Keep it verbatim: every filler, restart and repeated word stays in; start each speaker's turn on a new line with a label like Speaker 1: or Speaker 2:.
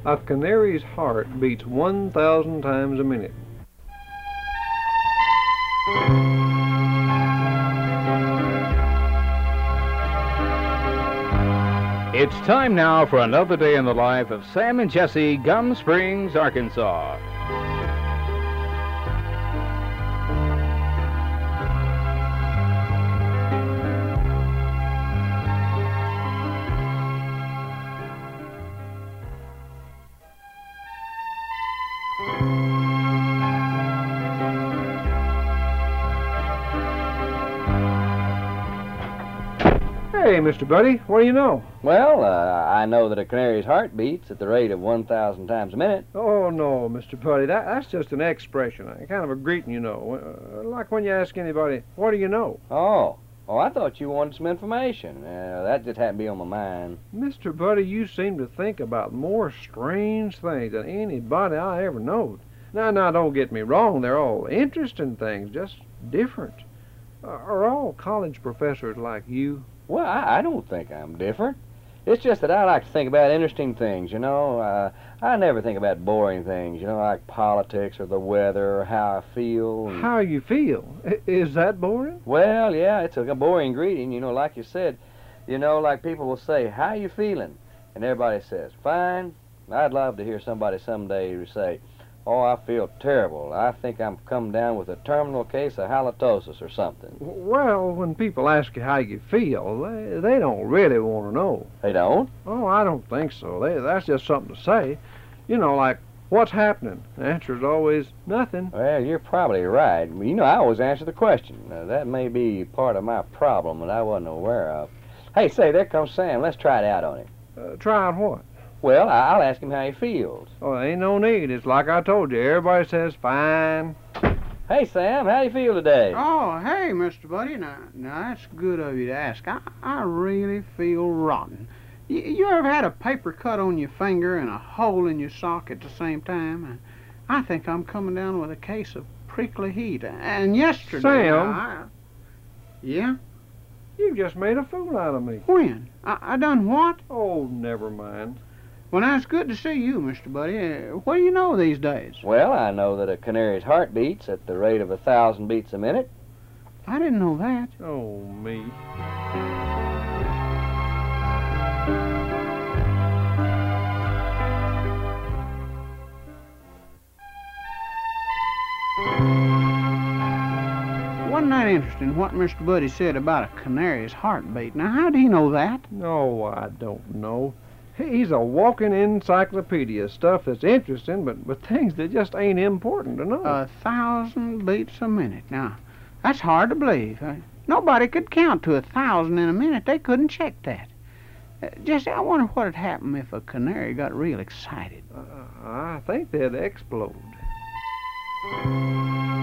Speaker 1: A canary's heart beats one thousand times a minute.
Speaker 2: It's time now for another day in the life of Sam and Jessie, Gum Springs, Arkansas.
Speaker 1: Hey, Mister Buddy, what do you know?
Speaker 3: Well, uh, I know that a canary's heart beats at the rate of one thousand times a minute.
Speaker 1: Oh, no, Mister Buddy, that, that's just an expression, kind of a greeting, you know. Uh, like when you ask anybody, what do you know?
Speaker 3: Oh, oh, I thought you wanted some information. Uh, that just happened to be on my mind.
Speaker 1: Mister Buddy, you seem to think about more strange things than anybody I ever knowed. Now, now, don't get me wrong, they're all interesting things, just different. Uh, are all college professors like you?
Speaker 3: Well, I, I don't think I'm different. It's just that I like to think about interesting things, you know. Uh, I never think about boring things, you know, like politics or the weather or how I feel. And...
Speaker 1: How you feel? I- is that boring?
Speaker 3: Well, yeah, it's a boring greeting, you know, like you said. You know, like people will say, how you feeling? And everybody says, fine. I'd love to hear somebody someday say, oh, I feel terrible. I think I'm come down with a terminal case of halitosis or something.
Speaker 1: Well, when people ask you how you feel, they, they don't really want to know.
Speaker 3: They don't?
Speaker 1: Oh, I don't think so. They, that's just something to say. You know, like, what's happening? The answer's always nothing.
Speaker 3: Well, you're probably right. You know, I always answer the question. Uh, that may be part of my problem that I wasn't aware of. Hey, say, there comes Sam. Let's try it out on him.
Speaker 1: Uh, try out what?
Speaker 3: Well, I'll ask him how he feels.
Speaker 1: Oh, ain't no need. It's like I told you. Everybody says fine.
Speaker 3: Hey, Sam, how do you feel today?
Speaker 4: Oh, hey, Mister Buddy. Now, now that's good of you to ask. I, I really feel rotten. You, you ever had a paper cut on your finger and a hole in your sock at the same time? I think I'm coming down with a case of prickly heat. And yesterday...
Speaker 1: Sam?
Speaker 4: I, yeah?
Speaker 1: You just made a fool out of me.
Speaker 4: When? I, I done what?
Speaker 1: Oh, never mind.
Speaker 4: Well, now, it's good to see you, Mister Buddy. Uh, what do you know these days?
Speaker 3: Well, I know that a canary's heart beats at the rate of a thousand beats a minute.
Speaker 4: I didn't know that.
Speaker 1: Oh, me.
Speaker 4: Wasn't that interesting what Mister Buddy said about a canary's heartbeat? Now, how do you know that?
Speaker 1: No, I don't know. He's a walking encyclopedia, stuff that's interesting, but, but things that just ain't important to know.
Speaker 4: A thousand beats a minute. Now, that's hard to believe. Uh, nobody could count to a thousand in a minute. They couldn't check that. Uh, Jesse, I wonder what'd happen if a canary got real excited.
Speaker 1: Uh, I think they'd explode.